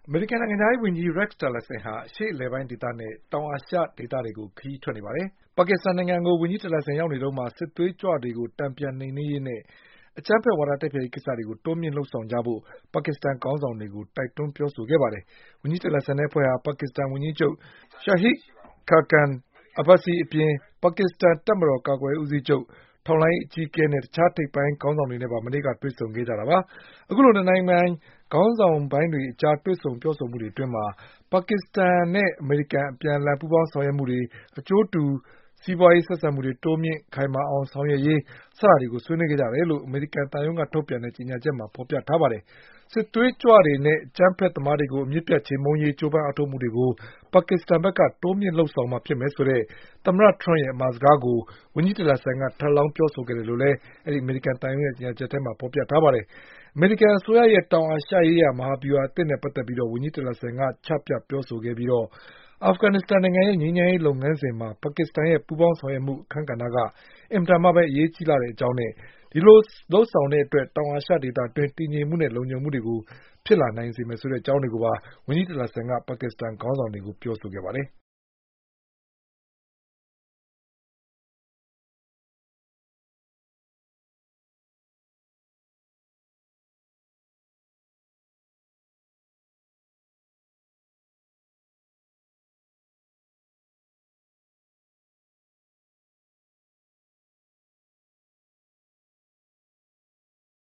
အမေရိကန်နိုင်ငံခြားရေးဝန်ကြီး Rex Tillerson ဟာအရှေ့အလယ်ပိုင်းဒေသနဲ့တောင်အာရှဒေသတွေကိုခရီးထွက်နေပါတယ်။ ပါကစ္စတန်နိုင်ငံကိုဝန်ကြီး Tillerson ရောက်နေတုန်းမှာ စစ်သွေးကြွတွေကိုတန်ပြန်နှိမ်နင်းရေးနဲ့အကြမ်းဖက်ဝါဒတိုက်ဖျက်ရေးကိစ္စတွေကိုတိုးမြှင့်လုပ်ဆောင်ကြဖို့ပါကစ္စတန်ခေါင်းဆောင်တွေကိုတိုက်တွန်းပြောဆိုခဲ့ပါတယ်။ ဝန်ကြီး Tillerson နဲ့အဖွဲ့ဟာ ပါကစ္စတန်ဝန်ကြီးချုပ် Shahid Khaqan Abbasi အပြင် ပါကစ္စတန်တပ်မတော်ကာကွယ်ရေးဦးစီးချုပ်၊ ထောက်လှမ်းရေးအကြီးအကဲနဲ့တခြားထိပ်ပိုင်းခေါင်းဆောင်တွေနဲ့ပါ မနေ့ကတွေ့ဆုံခဲ့ကြတာပါ။ အခုလို၂နိုင်ငံခေါင်းဆောင်ပိုင်းတွေအကြားတွေ့ဆုံပြောဆိုမှုတွေအတွင်း ပါကစ္စတန်နဲ့အမေရိကန်အပြန်အလှန်ပူးပေါင်းဆောင်ရွက်မှုတွေ၊ အကျိုးတူစီးပွါးရေးဆက်ဆံမှုတွေတိုးမြင့်ခိုင်မာအောင်ဆောင်ရွက်ရေး စတာတွေကိုဆွေးနွေးခဲ့ကြတယ်လို့ အမေရိကန်သံရုံးကထုတ်ပြန်တဲ့ကြေညာချက်မှာဖေါ်ပြထားပါတယ်။ စစ်သွေးကြွတွေနဲ့အကြမ်းဖက်သမားတွေကိုအမြစ်ပြတ်ချေမှုန်းရေးကြိုးပမ်းအားထုတ်မှုတွေကို ပါကစ္စတန်ဘက်ကတိုးမြင့်လုပ်ဆောင်မှာဖြစ်မယ်ဆိုတဲ့ သမ္မတထရမ့်ရဲ့အမှာစကားကို ဝန်ကြီး Tillerson ကထပ်လောင်းပြောဆိုခဲ့တယ်လို့လည်း အမေရိကန်သံရုံးရဲ့ကြေညာချက်မှာဖေါ်ပြထားပါတယ်။ အမေရိကန်အစိုးရရဲ့တောင်အာရှရေးရာမဟာဗျူဟာအသစ်နဲ့ပတ်သက်ပြီးဝန်ကြီး Tillerson ကချပြပြောဆိုခဲ့ပြီး အာဖဂန်နစ္စတန်နိုင်ငံရဲ့ငြိမ်းချမ်းရေးလုပ်ငန်းစဉ်မှာ ပါကစ္စတန်ရဲ့ပူးပေါင်းဆောင်ရွက်မှုအခန်းကဏ္ဍကအင်မတန်မှပဲအရေးကြီးလှတဲ့အကြောင်းနဲ့ ဒီလိုလုပ်ဆောင်တဲ့အတွက် တောင်အာရှဒေသတွင်းတည်ငြိမ်မှုနဲ့လုံခြုံမှုတွေဖြစ်လာနိုင်စေမယ်ဆိုတဲ့အကြောင်းတွေကိုပါ ဝန်ကြီး Tillerson ကပါကစ္စတန်ခေါင်းဆောင်တွေကိုပြောဆိုခဲ့ပါတယ်။